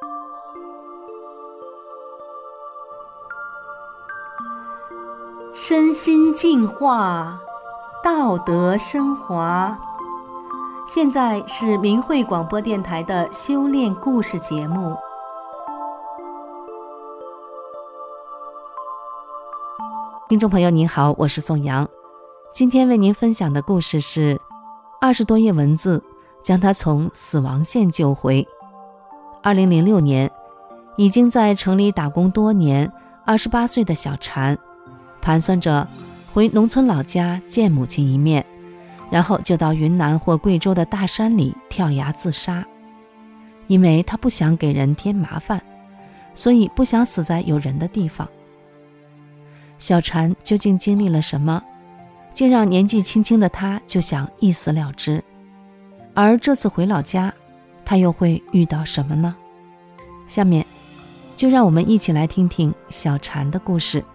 身心净化，道德升华。现在是明慧广播电台的修炼故事节目。听众朋友您好，我是宋阳。今天为您分享的故事是20多页文字，将他从死亡线救回。2006年，已经在城里打工多年28岁的小婵，盘算着回农村老家见母亲一面，然后就到云南或贵州的大山里跳崖自杀。因为他不想给人添麻烦，所以不想死在有人的地方。小婵究竟经历了什么，竟让年纪轻轻的他就想一死了之？而这次回老家，他又会遇到什么呢？下面就让我们一起来听听小婵的故事。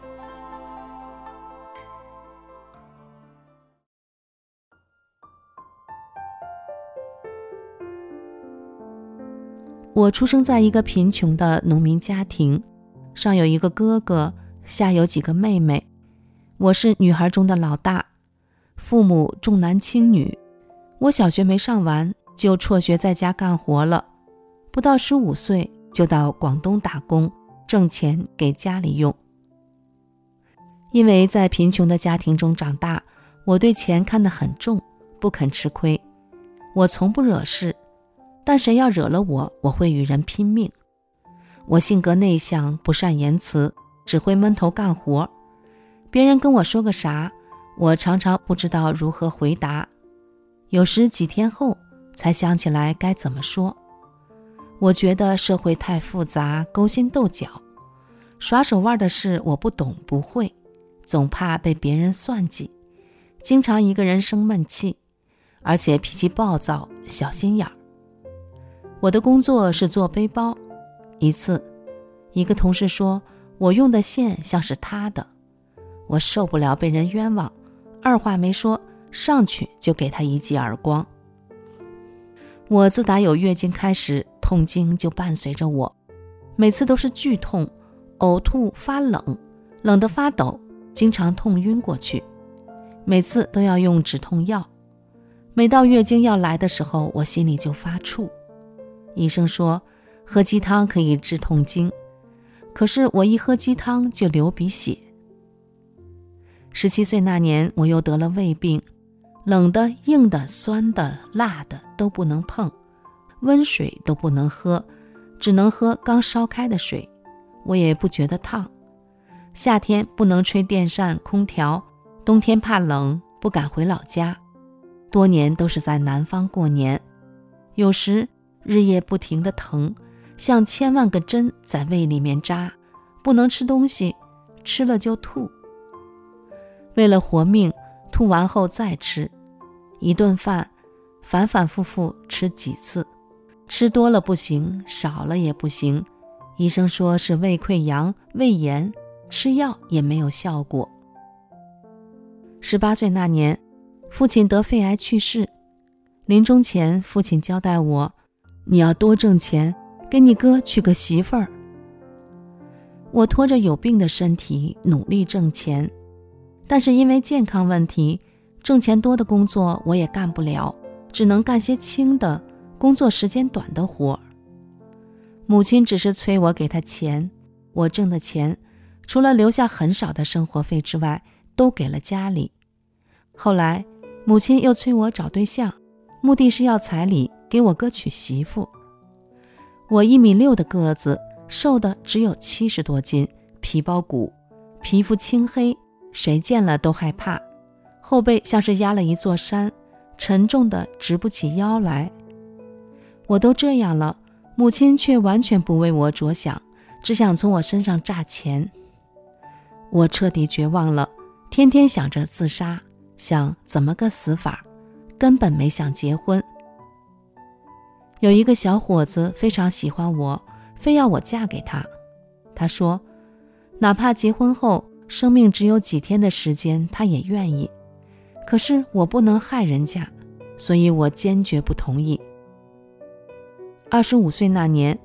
我出生在一个贫穷的农民家庭，上有一个哥哥，下有几个妹妹。我是女孩中的老大，父母重男轻女。我小学没上完就辍学在家干活了，不到15岁就到广东打工，挣钱给家里用。因为在贫穷的家庭中长大，我对钱看得很重，不肯吃亏。我从不惹事，但谁要惹了我，我会与人拼命。我性格内向，不善言辞，只会闷头干活。别人跟我说个啥，我常常不知道如何回答，有时几天后才想起来该怎么说。我觉得社会太复杂，勾心斗角，耍手腕的事我不懂不会，总怕被别人算计，经常一个人生闷气，而且脾气暴躁，小心眼儿。我的工作是做背包。一次，一个同事说我用的线像是他的，我受不了被人冤枉，二话没说，上去就给他一记耳光。我自打有月经开始，痛经就伴随着我，每次都是剧痛，呕吐，发冷，冷得发抖，经常痛晕过去，每次都要用止痛药。每到月经要来的时候，我心里就发怵。医生说喝鸡汤可以治痛经，可是我一喝鸡汤就流鼻血。17岁那年，我又得了胃病，冷的、硬的、酸的、辣的都不能碰，温水都不能喝，只能喝刚烧开的水，我也不觉得烫。夏天不能吹电扇、空调，冬天怕冷，不敢回老家。多年都是在南方过年，有时日夜不停地疼，像千万个针在胃里面扎，不能吃东西，吃了就吐。为了活命，吐完后再吃，一顿饭反反复复吃几次，吃多了不行，少了也不行。医生说是胃溃疡、胃炎，吃药也没有效果。18岁那年，父亲得肺癌去世，临终前父亲交代我，你要多挣钱，给你哥娶个媳妇儿。我拖着有病的身体努力挣钱，但是因为健康问题，挣钱多的工作我也干不了，只能干些轻的，工作时间短的活。母亲只是催我给她钱，我挣的钱除了留下很少的生活费之外，都给了家里。后来母亲又催我找对象，目的是要彩礼，给我哥娶媳妇。我1.6米的个子，瘦的只有70多斤，皮包骨，皮肤青黑，谁见了都害怕，后背像是压了一座山，沉重的直不起腰来。我都这样了，母亲却完全不为我着想，只想从我身上榨钱。我彻底绝望了，天天想着自杀，想怎么个死法，根本没想结婚。有一个小伙子非常喜欢我，非要我嫁给他。他说哪怕结婚后生命只有几天的时间，他也愿意。可是我不能害人家，所以我坚决不同意。25岁那年，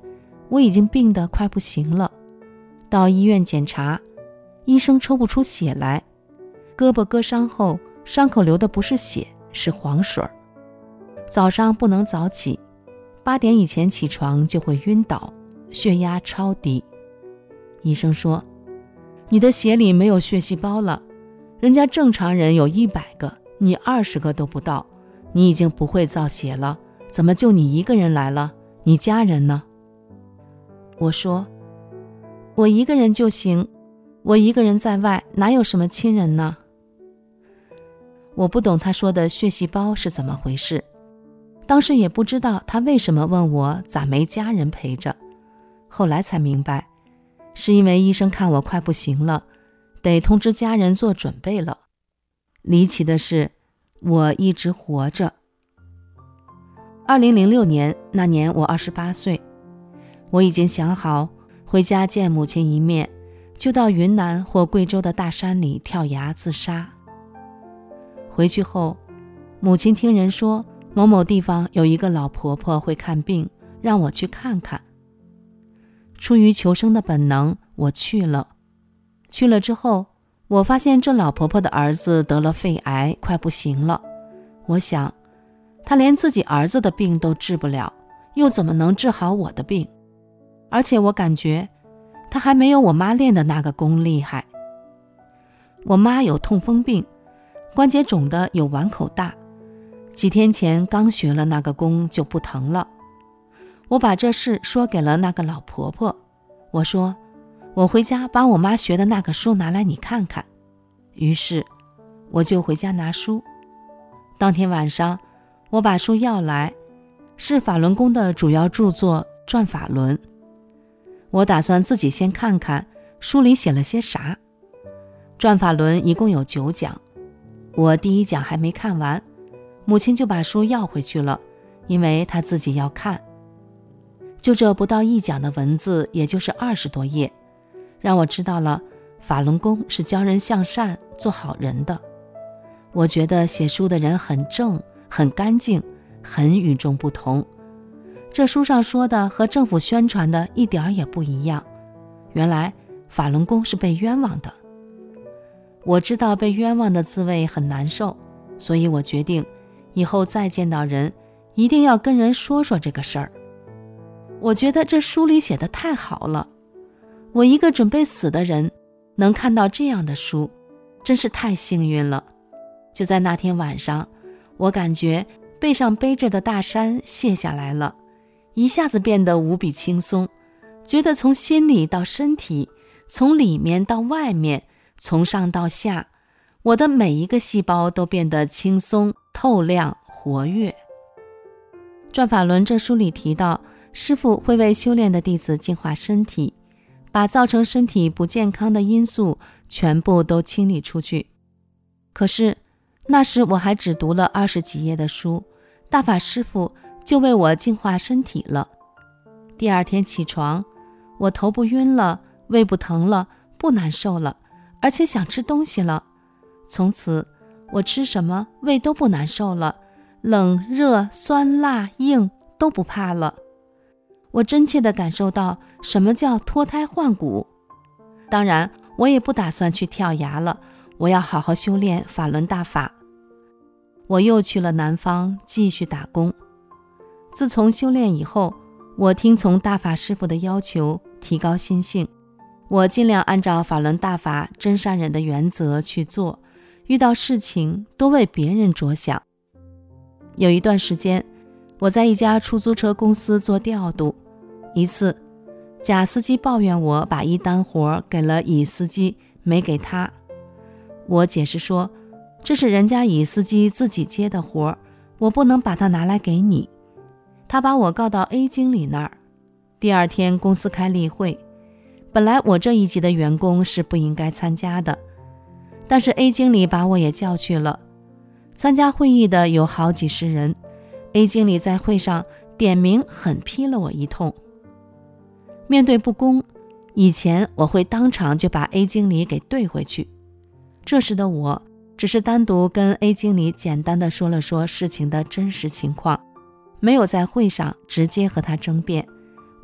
我已经病得快不行了。到医院检查，医生抽不出血来，胳膊割伤后，伤口流的不是血，是黄水。早上不能早起，8点以前起床就会晕倒，血压超低。医生说，你的血里没有血细胞了，人家正常人有100个，你20个都不到，你已经不会造血了，怎么就你一个人来了？你家人呢？我说，我一个人就行，我一个人在外，哪有什么亲人呢？我不懂他说的血细胞是怎么回事，当时也不知道他为什么问我咋没家人陪着，后来才明白，是因为医生看我快不行了，得通知家人做准备了。离奇的是，我一直活着。2006年，那年我28岁，我已经想好回家见母亲一面，就到云南或贵州的大山里跳崖自杀。回去后，母亲听人说某某地方有一个老婆婆会看病，让我去看看。出于求生的本能，我去了。去了之后，我发现这老婆婆的儿子得了肺癌，快不行了。我想，他连自己儿子的病都治不了，又怎么能治好我的病？而且我感觉他还没有我妈练的那个功厉害。我妈有痛风病，关节肿的有碗口大，几天前刚学了那个功就不疼了。我把这事说给了那个老婆婆，我说我回家把我妈学的那个书拿来你看看。于是我就回家拿书。当天晚上我把书要来，是法轮功的主要著作《转法轮》。我打算自己先看看书里写了些啥。转法轮一共有9讲，我第1讲还没看完，母亲就把书要回去了，因为她自己要看。就这不到1讲的文字，也就是20多页，让我知道了法轮功是教人向善，做好人的。我觉得写书的人很正，很干净，很与众不同。这书上说的和政府宣传的一点也不一样。原来法轮功是被冤枉的。我知道被冤枉的滋味很难受，所以我决定以后再见到人，一定要跟人说说这个事儿。我觉得这书里写的太好了，我一个准备死的人能看到这样的书，真是太幸运了。就在那天晚上，我感觉背上背着的大山卸下来了，一下子变得无比轻松，觉得从心里到身体，从里面到外面，从上到下，我的每一个细胞都变得轻松、透亮、活跃。转法轮这书里提到，师父会为修炼的弟子净化身体，把造成身体不健康的因素全部都清理出去。可是那时我还只读了20几页的书，大法师父就为我净化身体了。第2天起床，我头不晕了，胃不疼了，不难受了，而且想吃东西了。从此我吃什么胃都不难受了，冷热酸辣硬都不怕了。我真切地感受到什么叫脱胎换骨。当然我也不打算去跳崖了，我要好好修炼法轮大法。我又去了南方继续打工。自从修炼以后，我听从大法师父的要求，提高心性，我尽量按照法轮大法真善忍的原则去做，遇到事情多为别人着想。有一段时间，我在一家出租车公司做调度，一次甲司机抱怨我把一单活给了乙司机，没给他。我解释说，这是人家乙司机自己接的活，我不能把它拿来给你。他把我告到 A 经理那儿。第2天公司开例会，本来我这一级的员工是不应该参加的，但是 A 经理把我也叫去了。参加会议的有好几十人， A 经理在会上点名狠批了我一通。面对不公，以前我会当场就把 A 经理给怼回去，这时的我只是单独跟 A 经理简单的说了说事情的真实情况，没有在会上直接和他争辩，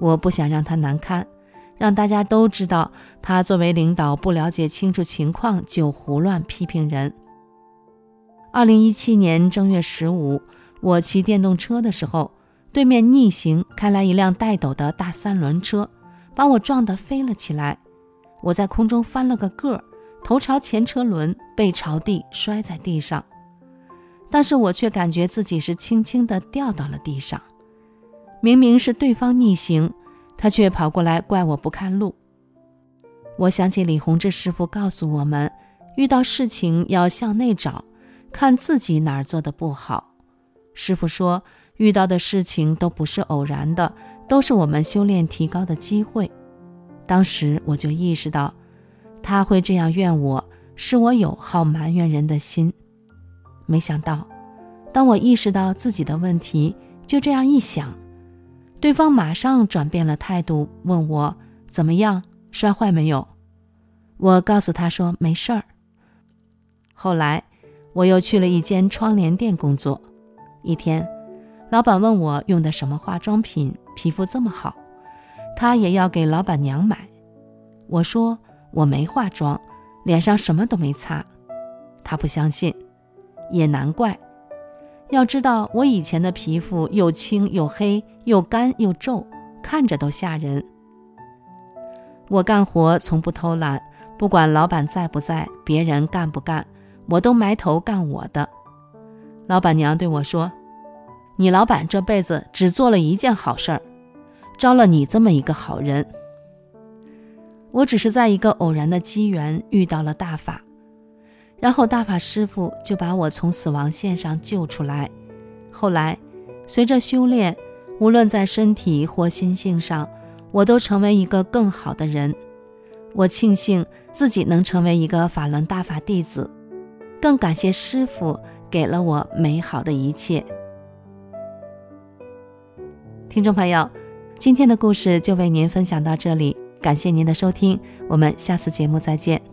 我不想让他难堪，让大家都知道他作为领导不了解清楚情况就胡乱批评人。2017年正月15，我骑电动车的时候，对面逆行开来一辆带斗的大3轮车，把我撞得飞了起来。我在空中翻了个个，头朝前车轮，背朝地摔在地上。但是我却感觉自己是轻轻地掉到了地上。明明是对方逆行，他却跑过来怪我不看路。我想起李洪志师傅告诉我们，遇到事情要向内找，看自己哪儿做得不好。师傅说，遇到的事情都不是偶然的，都是我们修炼提高的机会。当时我就意识到，他会这样怨我，是我有好埋怨人的心。没想到，当我意识到自己的问题，就这样一想，对方马上转变了态度，问我怎么样，摔坏没有？我告诉他说没事儿。后来我又去了一间窗帘店工作。一天，老板问我用的什么化妆品，皮肤这么好，他也要给老板娘买。我说我没化妆，脸上什么都没擦。他不相信，也难怪。要知道我以前的皮肤又青又黑，又干又皱，看着都吓人。我干活从不偷懒，不管老板在不在，别人干不干，我都埋头干我的。老板娘对我说，你老板这辈子只做了一件好事儿，招了你这么一个好人。我只是在一个偶然的机缘遇到了大法，然后大法师父就把我从死亡线上救出来。后来随着修炼，无论在身体或心性上，我都成为一个更好的人。我庆幸自己能成为一个法轮大法弟子，更感谢师父给了我美好的一切。听众朋友，今天的故事就为您分享到这里，感谢您的收听，我们下次节目再见。